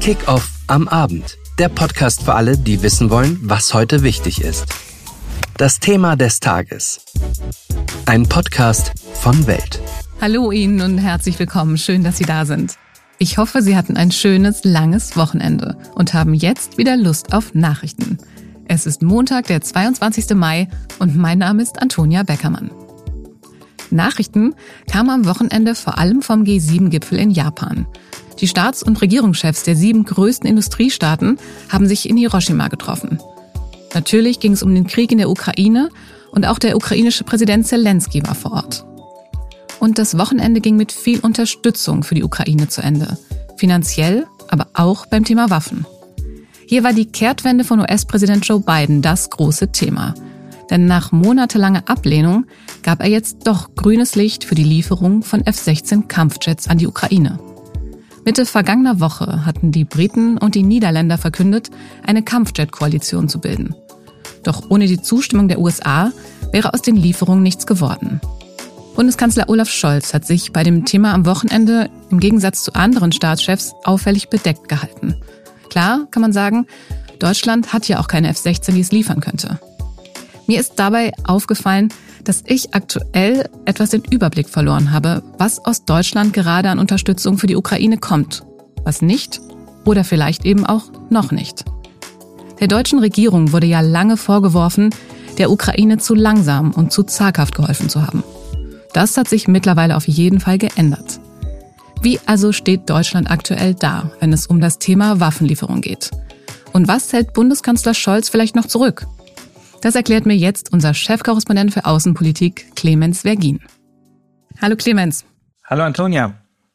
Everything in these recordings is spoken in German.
Kick-Off am Abend. Der Podcast für alle, die wissen wollen, was heute wichtig ist. Das Thema des Tages. Ein Podcast von Welt. Hallo Ihnen und herzlich willkommen. Schön, dass Sie da sind. Ich hoffe, Sie hatten ein schönes, langes Wochenende und haben jetzt wieder Lust auf Nachrichten. Es ist Montag, der 22. Mai und mein Name ist Antonia Beckermann. Nachrichten kamen am Wochenende vor allem vom G7-Gipfel in Japan. Die Staats- und Regierungschefs der 7 größten Industriestaaten haben sich in Hiroshima getroffen. Natürlich ging es um den Krieg in der Ukraine und auch der ukrainische Präsident Zelensky war vor Ort. Und das Wochenende ging mit viel Unterstützung für die Ukraine zu Ende. Finanziell, aber auch beim Thema Waffen. Hier war die Kehrtwende von US-Präsident Joe Biden das große Thema. Denn nach monatelanger Ablehnung gab er jetzt doch grünes Licht für die Lieferung von F-16 Kampfjets an die Ukraine. Mitte vergangener Woche hatten die Briten und die Niederländer verkündet, eine Kampfjet-Koalition zu bilden. Doch ohne die Zustimmung der USA wäre aus den Lieferungen nichts geworden. Bundeskanzler Olaf Scholz hat sich bei dem Thema am Wochenende im Gegensatz zu anderen Staatschefs auffällig bedeckt gehalten. Klar, kann man sagen, Deutschland hat ja auch keine F-16, die es liefern könnte. Mir ist dabei aufgefallen, dass ich aktuell etwas den Überblick verloren habe, was aus Deutschland gerade an Unterstützung für die Ukraine kommt, was nicht oder vielleicht eben auch noch nicht. Der deutschen Regierung wurde ja lange vorgeworfen, der Ukraine zu langsam und zu zaghaft geholfen zu haben. Das hat sich mittlerweile auf jeden Fall geändert. Wie also steht Deutschland aktuell da, wenn es um das Thema Waffenlieferung geht? Und was hält Bundeskanzler Scholz vielleicht noch zurück? Das erklärt mir jetzt unser Chefkorrespondent für Außenpolitik, Clemens Vergin. Hallo Clemens. Hallo Antonia.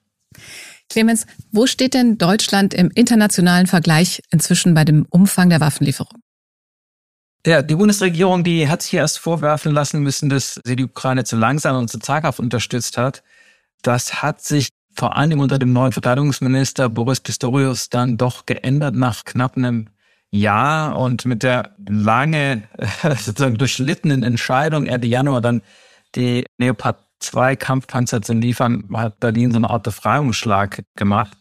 Clemens, wo steht denn Deutschland im internationalen Vergleich inzwischen bei dem Umfang der Waffenlieferung? Ja, die Bundesregierung, die hat sich erst vorwerfen lassen müssen, dass sie die Ukraine zu langsam und zu zaghaft unterstützt hat. Das hat sich vor allem unter dem neuen Verteidigungsminister Boris Pistorius dann doch geändert nach knapp einem Jahr und mit der lange sozusagen durchlittenen Entscheidung, Ende Januar dann die Leopard 2 Kampfpanzer zu liefern, hat Berlin so eine Art Befreiungsschlag gemacht.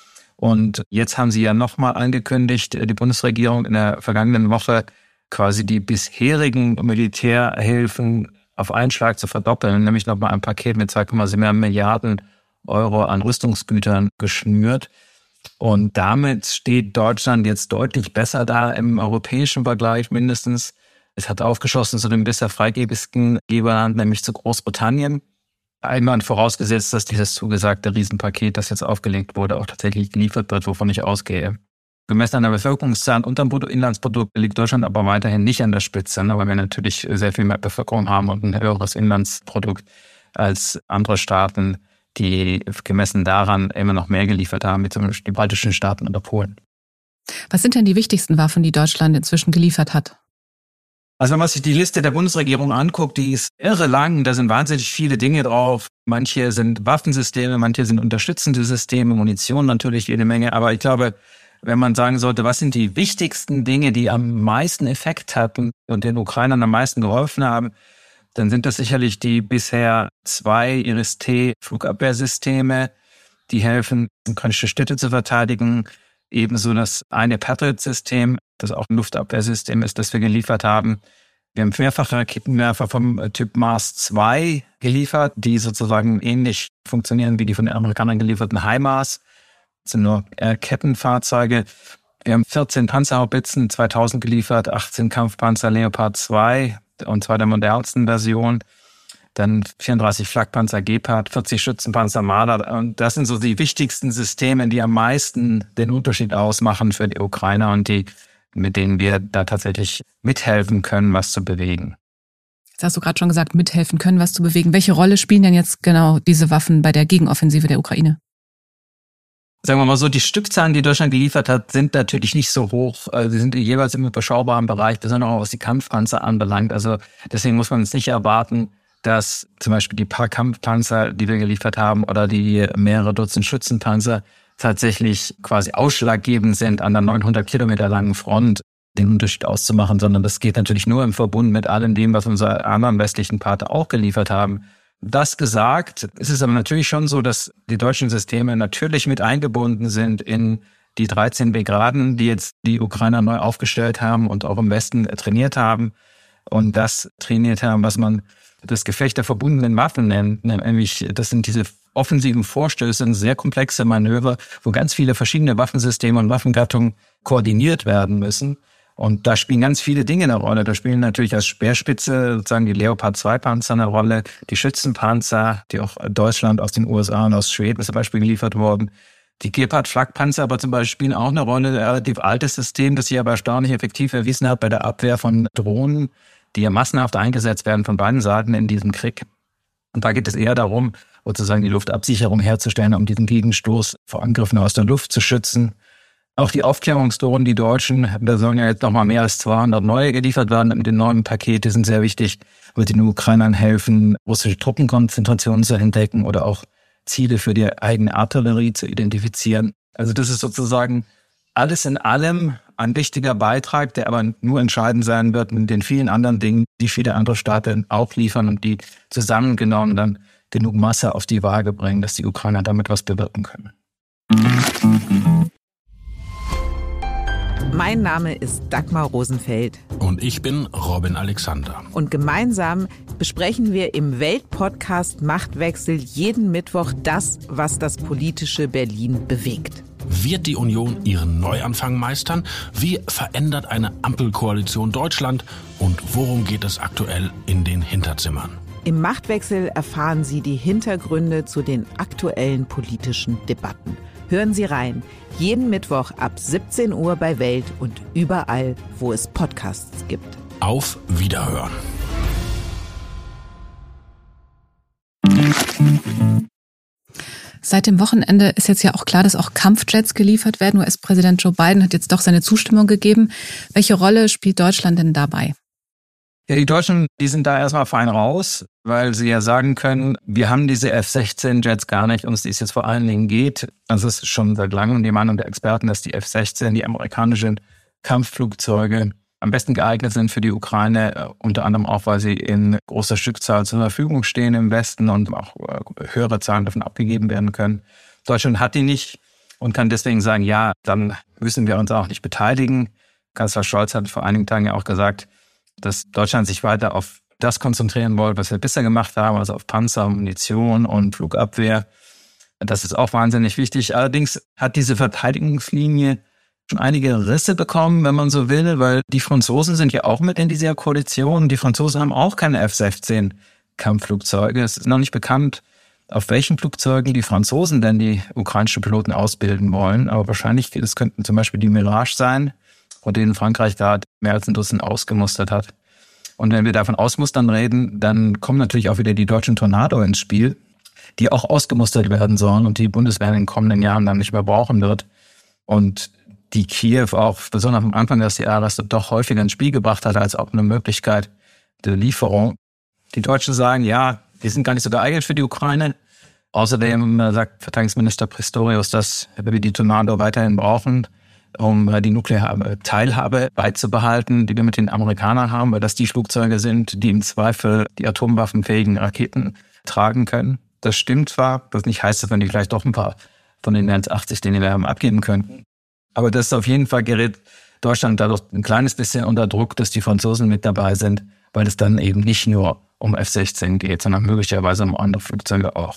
Und jetzt haben sie ja nochmal angekündigt, die Bundesregierung in der vergangenen Woche quasi die bisherigen Militärhilfen auf einen Schlag zu verdoppeln, nämlich nochmal ein Paket mit 2,7 Milliarden Euro an Rüstungsgütern geschnürt. Und damit steht Deutschland jetzt deutlich besser da im europäischen Vergleich mindestens. Es hat aufgeschossen zu dem bisher freigebigsten Geberland, nämlich zu Großbritannien. Einmal vorausgesetzt, dass dieses zugesagte Riesenpaket, das jetzt aufgelegt wurde, auch tatsächlich geliefert wird, wovon ich ausgehe. Gemessen an der Bevölkerungszahl und am Bruttoinlandsprodukt liegt Deutschland aber weiterhin nicht an der Spitze, weil wir natürlich sehr viel mehr Bevölkerung haben und ein höheres Inlandsprodukt als andere Staaten, die gemessen daran immer noch mehr geliefert haben, wie zum Beispiel die baltischen Staaten oder Polen. Was sind denn die wichtigsten Waffen, die Deutschland inzwischen geliefert hat? Also wenn man sich die Liste der Bundesregierung anguckt, die ist irre lang. Da sind wahnsinnig viele Dinge drauf. Manche sind Waffensysteme, manche sind unterstützende Systeme, Munition natürlich jede Menge. Aber ich glaube, wenn man sagen sollte, was sind die wichtigsten Dinge, die am meisten Effekt hatten und den Ukrainern am meisten geholfen haben, dann sind das sicherlich die bisher 2 Iris-T-Flugabwehrsysteme, die helfen, ukrainische Städte zu verteidigen. Ebenso das eine Patriot-System, das auch ein Luftabwehrsystem ist, das wir geliefert haben. Wir haben mehrfache Raketenwerfer vom Typ Mars 2 geliefert, die sozusagen ähnlich funktionieren wie die von den Amerikanern gelieferten HIMARS. Das sind nur Kettenfahrzeuge. Wir haben 14 Panzerhaubitzen 2000 geliefert, 18 Kampfpanzer Leopard 2 und zwar der modernsten Version. Dann 34 Flakpanzer Gepard, 40 Schützenpanzer Marder. Und das sind so die wichtigsten Systeme, die am meisten den Unterschied ausmachen für die Ukrainer und die, mit denen wir da tatsächlich mithelfen können, was zu bewegen. Jetzt hast du gerade schon gesagt, mithelfen können, was zu bewegen. Welche Rolle spielen denn jetzt genau diese Waffen bei der Gegenoffensive der Ukraine? Sagen wir mal so, die Stückzahlen, die Deutschland geliefert hat, sind natürlich nicht so hoch. Sie sind jeweils im überschaubaren Bereich, besonders auch was die Kampfpanzer anbelangt. Also deswegen muss man es nicht erwarten, dass zum Beispiel die paar Kampfpanzer, die wir geliefert haben, oder die mehrere Dutzend Schützenpanzer tatsächlich quasi ausschlaggebend sind, an der 900 Kilometer langen Front den Unterschied auszumachen, sondern das geht natürlich nur im Verbund mit allem dem, was unsere anderen westlichen Partner auch geliefert haben. Das gesagt, ist es aber natürlich schon so, dass die deutschen Systeme natürlich mit eingebunden sind in die 13 Brigaden, die jetzt die Ukrainer neu aufgestellt haben und auch im Westen trainiert haben und das trainiert haben, was man das Gefecht der verbundenen Waffen nennt. Nämlich, das sind diese offensiven Vorstöße, sehr komplexe Manöver, wo ganz viele verschiedene Waffensysteme und Waffengattungen koordiniert werden müssen. Und da spielen ganz viele Dinge eine Rolle. Da spielen natürlich als Speerspitze sozusagen die Leopard-2-Panzer eine Rolle, die Schützenpanzer, die auch Deutschland aus den USA und aus Schweden zum Beispiel geliefert wurden. Die Gepard-Flakpanzer aber zum Beispiel spielen auch eine Rolle. Ein relativ altes System, das sich aber erstaunlich effektiv erwiesen hat bei der Abwehr von Drohnen, die ja massenhaft eingesetzt werden von beiden Seiten in diesem Krieg. Und da geht es eher darum, sozusagen die Luftabsicherung herzustellen, um diesen Gegenstoß vor Angriffen aus der Luft zu schützen. Auch die Aufklärungsdrohnen, die Deutschen, da sollen ja jetzt noch mal mehr als 200 neue geliefert werden mit den neuen Paketen, sind sehr wichtig, wird den Ukrainern helfen, russische Truppenkonzentrationen zu entdecken oder auch Ziele für die eigene Artillerie zu identifizieren. Also das ist sozusagen alles in allem ein wichtiger Beitrag, der aber nur entscheidend sein wird mit den vielen anderen Dingen, die viele andere Staaten auch liefern und die zusammengenommen dann genug Masse auf die Waage bringen, dass die Ukrainer damit was bewirken können. Mein Name ist Dagmar Rosenfeld. Und ich bin Robin Alexander. Und gemeinsam besprechen wir im Weltpodcast Machtwechsel jeden Mittwoch das, was das politische Berlin bewegt. Wird die Union ihren Neuanfang meistern? Wie verändert eine Ampelkoalition Deutschland? Und worum geht es aktuell in den Hinterzimmern? Im Machtwechsel erfahren Sie die Hintergründe zu den aktuellen politischen Debatten. Hören Sie rein. Jeden Mittwoch ab 17 Uhr bei Welt und überall, wo es Podcasts gibt. Auf Wiederhören. Seit dem Wochenende ist jetzt ja auch klar, dass auch Kampfjets geliefert werden. US-Präsident Joe Biden hat jetzt doch seine Zustimmung gegeben. Welche Rolle spielt Deutschland denn dabei? Ja, die Deutschen, die sind da erstmal fein raus, weil sie ja sagen können, wir haben diese F-16-Jets gar nicht, um die es jetzt vor allen Dingen geht. Also es ist schon seit langem die Meinung der Experten, dass die F-16, die amerikanischen Kampfflugzeuge, am besten geeignet sind für die Ukraine, unter anderem auch, weil sie in großer Stückzahl zur Verfügung stehen im Westen und auch höhere Zahlen davon abgegeben werden können. Deutschland hat die nicht und kann deswegen sagen, ja, dann müssen wir uns auch nicht beteiligen. Kanzler Scholz hat vor einigen Tagen ja auch gesagt, dass Deutschland sich weiter auf das konzentrieren wollte, was wir bisher gemacht haben, also auf Panzer, Munition und Flugabwehr. Das ist auch wahnsinnig wichtig. Allerdings hat diese Verteidigungslinie schon einige Risse bekommen, wenn man so will, weil die Franzosen sind ja auch mit in dieser Koalition. Die Franzosen haben auch keine F-16-Kampfflugzeuge. Es ist noch nicht bekannt, auf welchen Flugzeugen die Franzosen denn die ukrainischen Piloten ausbilden wollen. Aber wahrscheinlich, das könnten zum Beispiel die Mirage sein, von denen Frankreich gerade mehr als ein Dutzend ausgemustert hat. Und wenn wir davon Ausmustern reden, dann kommen natürlich auch wieder die deutschen Tornado ins Spiel, die auch ausgemustert werden sollen und die Bundeswehr in den kommenden Jahren dann nicht mehr brauchen wird. Und die Kiew auch besonders am Anfang des Jahres doch häufiger ins Spiel gebracht hat, als auch eine Möglichkeit der Lieferung. Die Deutschen sagen, ja, die sind gar nicht so geeignet für die Ukraine. Außerdem sagt Verteidigungsminister Pistorius, dass wir die Tornado weiterhin brauchen, um die nukleare Teilhabe beizubehalten, die wir mit den Amerikanern haben, weil das die Flugzeuge sind, die im Zweifel die atomwaffenfähigen Raketen tragen können. Das stimmt zwar, das nicht heißt, dass wir nicht vielleicht doch ein paar von den 80, den wir haben, abgeben könnten. Aber das ist auf jeden Fall gerät Deutschland dadurch ein kleines bisschen unter Druck, dass die Franzosen mit dabei sind, weil es dann eben nicht nur um F-16 geht, sondern möglicherweise um andere Flugzeuge auch.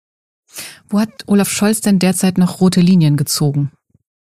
Wo hat Olaf Scholz denn derzeit noch rote Linien gezogen?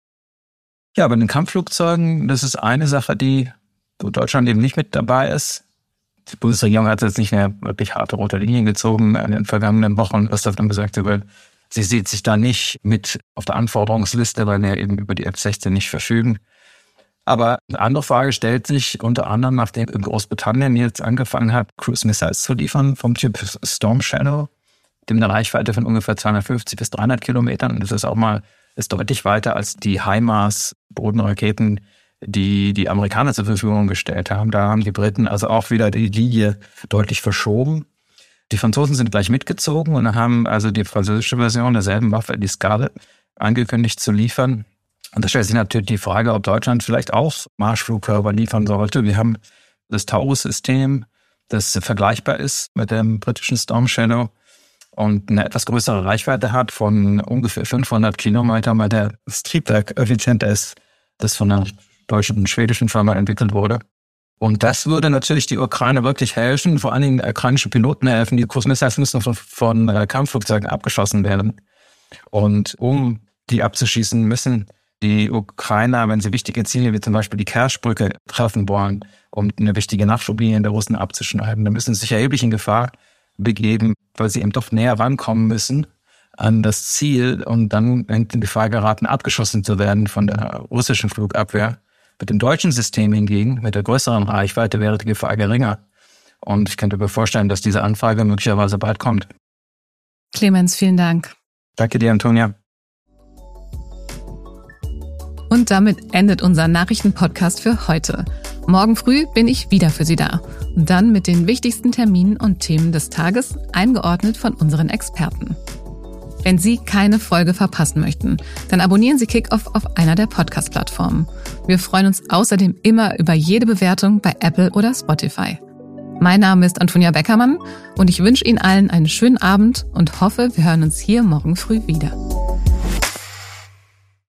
Ja, bei den Kampfflugzeugen, das ist eine Sache, wo Deutschland eben nicht mit dabei ist. Die Bundesregierung hat jetzt nicht mehr wirklich harte rote Linien gezogen in den vergangenen Wochen. Was dann gesagt wird, sie sieht sich da nicht mit auf der Anforderungsliste, weil wir eben über die F-16 nicht verfügen. Aber eine andere Frage stellt sich unter anderem, nachdem Großbritannien jetzt angefangen hat, Cruise Missiles zu liefern vom Typ Storm Shadow, dem eine Reichweite von ungefähr 250 bis 300 Kilometern. Und das ist deutlich weiter als die HIMARS-Bodenraketen, die die Amerikaner zur Verfügung gestellt haben. Da haben die Briten also auch wieder die Linie deutlich verschoben. Die Franzosen sind gleich mitgezogen und haben also die französische Version derselben Waffe, die Scarlet, angekündigt zu liefern. Und da stellt sich natürlich die Frage, ob Deutschland vielleicht auch Marschflugkörper liefern sollte. Wir haben das Taurus-System, das vergleichbar ist mit dem britischen Storm Shadow. und eine etwas größere Reichweite hat von ungefähr 500 Kilometern, weil das Triebwerk effizienter ist, das von einer deutschen und schwedischen Firma entwickelt wurde. Und das würde natürlich die Ukraine wirklich helfen, vor allen Dingen ukrainische Piloten helfen. Die Cruise-Missiles müssen von Kampfflugzeugen abgeschossen werden. Und um die abzuschießen, müssen die Ukrainer, wenn sie wichtige Ziele wie zum Beispiel die Kerschbrücke treffen wollen, um eine wichtige Nachschublinie der Russen abzuschneiden, dann müssen sie sich erheblich in Gefahr begeben, weil sie eben doch näher rankommen müssen an das Ziel und dann in Gefahr geraten, abgeschossen zu werden von der russischen Flugabwehr. Mit dem deutschen System hingegen, mit der größeren Reichweite, wäre die Gefahr geringer. Und ich könnte mir vorstellen, dass diese Anfrage möglicherweise bald kommt. Clemens, vielen Dank. Danke dir, Antonia. Und damit endet unser Nachrichtenpodcast für heute. Morgen früh bin ich wieder für Sie da. Und dann mit den wichtigsten Terminen und Themen des Tages, eingeordnet von unseren Experten. Wenn Sie keine Folge verpassen möchten, dann abonnieren Sie Kickoff auf einer der Podcast-Plattformen. Wir freuen uns außerdem immer über jede Bewertung bei Apple oder Spotify. Mein Name ist Antonia Beckermann und ich wünsche Ihnen allen einen schönen Abend und hoffe, wir hören uns hier morgen früh wieder.